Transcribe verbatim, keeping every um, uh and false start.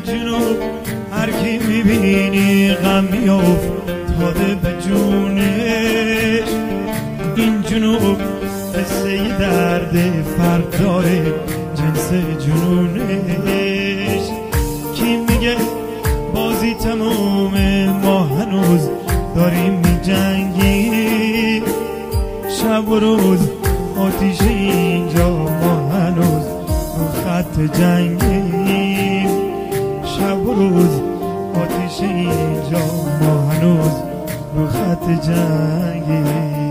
جنوب هر کی میبینی غم میافتاده به جونش. این جنوب قصه درد فرد داره جنس جنونش. کی میگه بازی تمومه ما هنوز داریم میجنگیم. شب و روز آتیش اینجا ما هنوز رو خط جنگیم. شب و روز آتیش اینجا ما هنوز رو خط جنگیم.